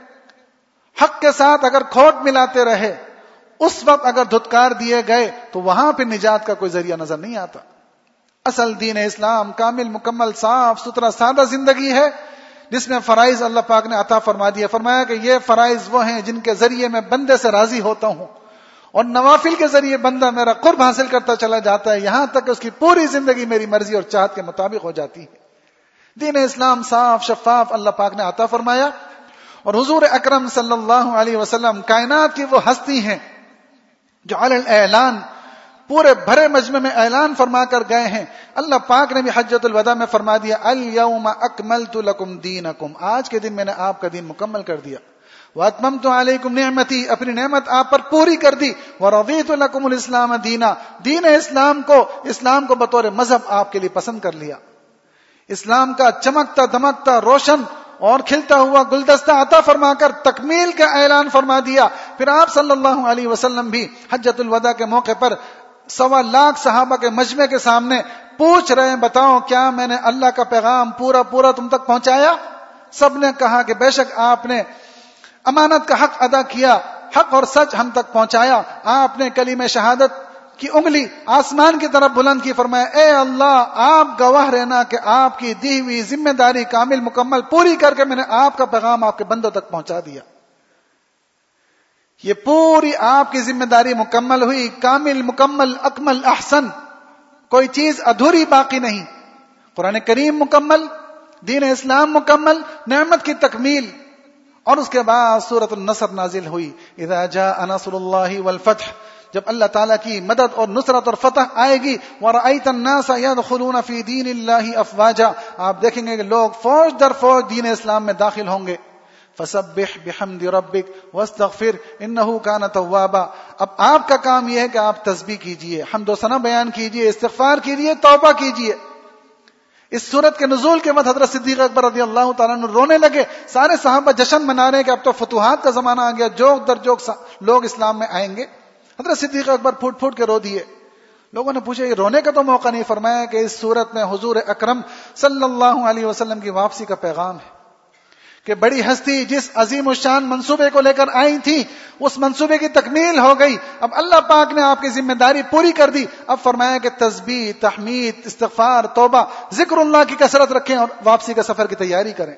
حق کے ساتھ اگر کھوٹ ملاتے رہے، اس وقت اگر دھتکار دیے گئے تو وہاں پہ نجات کا کوئی ذریعہ نظر نہیں آتا. اصل دین اسلام کامل مکمل صاف ستھرا سادہ زندگی ہے جس میں فرائض اللہ پاک نے عطا فرما دیا. فرمایا کہ یہ فرائض وہ ہیں جن کے ذریعے میں بندے سے راضی ہوتا ہوں، اور نوافل کے ذریعے بندہ میرا قرب حاصل کرتا چلا جاتا ہے، یہاں تک کہ اس کی پوری زندگی میری مرضی اور چاہت کے مطابق ہو جاتی ہے. دین اسلام صاف شفاف اللہ پاک نے عطا فرمایا. اور حضور اکرم صلی اللہ علیہ وسلم کائنات کی وہ ہستی ہیں جو علی الاعلان پورے بھرے مجمع میں اعلان فرما کر گئے ہیں. اللہ پاک نے بھی حجۃ الوداع میں فرما دیا الیوم اکملت لکم دینکم، آج کے دن میں نے آپ کا دین مکمل کر دیا. واتممت علیکم نعمتی، اپنی نعمت آپ پر پوری کر دی. ورضیت لکم الاسلام دینا، دین اسلام کو بطور مذہب آپ کے لیے پسند کر لیا. اسلام کا چمکتا دمکتا روشن اور کھلتا ہوا گلدستہ عطا فرما کر تکمیل کا اعلان فرما دیا. پھر آپ صلی اللہ علیہ وسلم بھی حجۃ الوداع کے موقع پر 1.25 لاکھ صحابہ کے مجمع کے سامنے پوچھ رہے ہیں بتاؤ کیا میں نے اللہ کا پیغام پورا تم تک پہنچایا؟ سب نے کہا کہ بے شک آپ نے امانت کا حق ادا کیا، حق اور سچ ہم تک پہنچایا. آپ نے کلمہ شہادت کی انگلی آسمان کی طرف بلند کی, فرمایا اے اللہ آپ گواہ رہنا کہ آپ کی دی ہوئی ذمہ داری کامل مکمل پوری کر کے میں نے آپ کا پیغام آپ کے بندوں تک پہنچا دیا. یہ پوری آپ کی ذمہ داری مکمل ہوئی, کامل مکمل اکمل احسن, کوئی چیز ادھوری باقی نہیں. قرآن کریم مکمل, دین اسلام مکمل, نعمت کی تکمیل. اور اس کے بعد سورۃ النصر نازل ہوئی. اذا جاء نصر اللہ والفتح, جب اللہ تعالیٰ کی مدد اور نصرت اور فتح آئے گی. وَرَأَيْتَ النَّاسَ يَدْخُلُونَ فِي دِينِ اللَّهِ أَفْوَاجًا, آپ دیکھیں گے کہ لوگ فوج در فوج دین اسلام میں داخل ہوں گے. فَسَبِّحْ بِحَمْدِ رَبِّكَ وَاسْتَغْفِرْ إِنَّهُ كَانَ تَوَّابًا. اب آپ کا کام یہ ہے کہ آپ تسبیح کیجئے, حمد و ثنا بیان کیجئے, استغفار کیجئے, توبہ کیجئے. اس صورت کے نزول کے بعد حضرت صدیق اکبر رضی اللہ تعالیٰ عنہ رونے لگے. سارے صحابہ جشن منا رہے ہیں کہ اب تو فتوحات کا زمانہ آ گیا, جوک در جوک لوگ اسلام میں آئیں گے. حضرت صدیق اکبر پھوٹ پھوٹ کے رو دیے. لوگوں نے پوچھا یہ رونے کا تو موقع نہیں. فرمایا کہ اس صورت میں حضور اکرم صلی اللہ علیہ وسلم کی واپسی کا پیغام ہے کہ بڑی ہستی جس عظیم الشان منصوبے کو لے کر آئی تھی اس منصوبے کی تکمیل ہو گئی. اب اللہ پاک نے آپ کی ذمہ داری پوری کر دی. اب فرمایا کہ تسبیح, تحمید, استغفار, توبہ, ذکر اللہ کی کثرت رکھیں اور واپسی کا سفر کی تیاری کریں.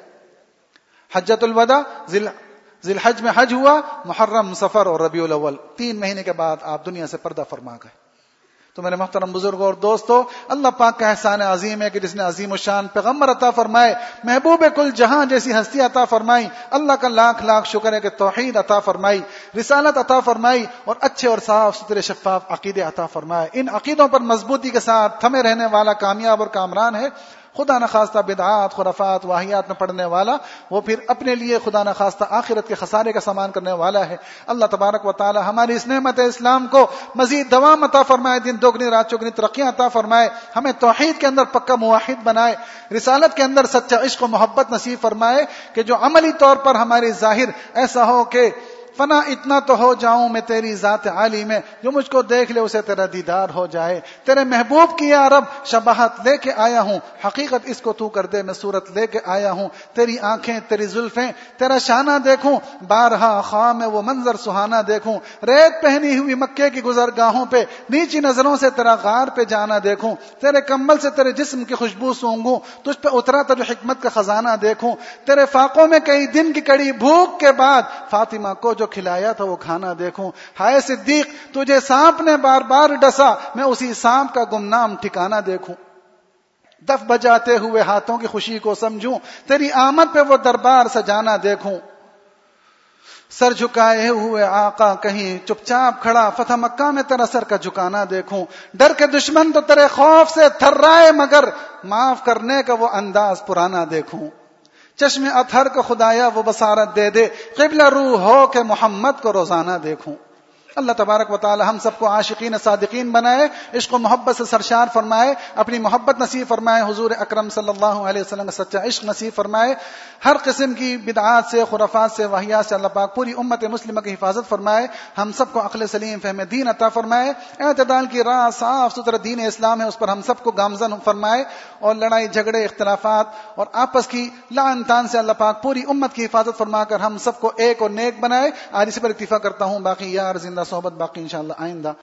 حجۃ الوداع, ذی الحج میں حج ہوا, محرم, سفر اور ربیع الاول, 3 مہینے کے بعد آپ دنیا سے پردہ فرما گئے. تو میرے محترم بزرگوں اور دوستو, اللہ پاک کا احسان عظیم ہے کہ جس نے عظیم الشان پیغمبر عطا فرمائے, محبوب کل جہاں جیسی ہستی عطا فرمائی. اللہ کا لاکھ لاکھ شکر ہے کہ توحید عطا فرمائی, رسالت عطا فرمائی اور اچھے اور صاف ستھرے شفاف عقیدے عطا فرمائے. ان عقیدوں پر مضبوطی کے ساتھ تھمے رہنے والا کامیاب اور کامران ہے. خدا نخواستہ بدعات, خرافات, واہیات میں پڑنے والا وہ پھر اپنے لیے خدا نخواستہ آخرت کے خسارے کا سامان کرنے والا ہے. اللہ تبارک و تعالی ہماری اس نعمت اسلام کو مزید دوام عطا فرمائے, دن دوگنی رات چوگنی ترقیاں عطا فرمائے, ہمیں توحید کے اندر پکا موحد بنائے, رسالت کے اندر سچا عشق و محبت نصیب فرمائے کہ جو عملی طور پر ہماری ظاہر ایسا ہو کہ فنا اتنا تو ہو جاؤں میں تیری ذات عالی میں, جو مجھ کو دیکھ لے اسے تیرا دیدار ہو جائے. تیرے محبوب کی یا رب شباہت لے کے آیا ہوں, حقیقت اس کو تو کر دے, میں صورت لے کے آیا ہوں. تیری آنکھیں, تیری زلفیں, تیرا شانہ دیکھوں, بارہا خواہ میں وہ منظر سہانا دیکھوں. ریت پہنی ہوئی مکے کی گزرگاہوں پہ نیچی نظروں سے تیرا غار پہ جانا دیکھوں. تیرے کمبل سے تیرے جسم کی خوشبو سونگوں, تجھ پہ اترا تجھ حکمت کا خزانہ دیکھوں. تیرے فاقوں میں کئی دن کی کڑی بھوک کے بعد فاطمہ کو جو کھلایا تھا وہ کھانا دیکھوں. ہائے صدیق تجھے سانپ نے بار بار ڈسا, میں اسی سانپ کا گمنام ٹھکانہ دیکھوں. دف بجاتے ہوئے ہاتھوں کی خوشی کو سمجھوں, تیری آمد پہ وہ دربار سجانا دیکھوں. سر جھکائے ہوئے آقا کہیں چپ چاپ کھڑا, فتح مکہ میں تیرا سر کا جھکانا دیکھوں. ڈر کے دشمن تو تیرے خوف سے تھرائے, مگر معاف کرنے کا وہ انداز پرانا دیکھوں. چشم اطہر کو خدایا وہ بصارت دے دے, قبلہ روح ہو کہ محمد کو روزانہ دیکھوں. اللہ تبارک و تعالی ہم سب کو عاشقین صادقین بنائے, عشق و محبت سے سرشار فرمائے, اپنی محبت نصیب فرمائے, حضور اکرم صلی اللہ علیہ وسلم کا سچا عشق نصیب فرمائے. ہر قسم کی بدعات سے, خرافات سے, واہیات سے اللہ پاک پوری امت مسلمہ کی حفاظت فرمائے. ہم سب کو عقل سلیم, فہم دین عطا فرمائے. اعتدال کی راہ, صاف ستھرا دین اسلام ہے, اس پر ہم سب کو گامزن فرمائے. اور لڑائی جھگڑے, اختلافات اور آپس کی لعن طعن سے اللہ پاک پوری امت کی حفاظت فرما کر ہم سب کو ایک اور نیک بنائے. آج اسی پر اکتفا کرتا ہوں, باقی یار زندہ صحبت باقی انشاءاللہ آئندہ.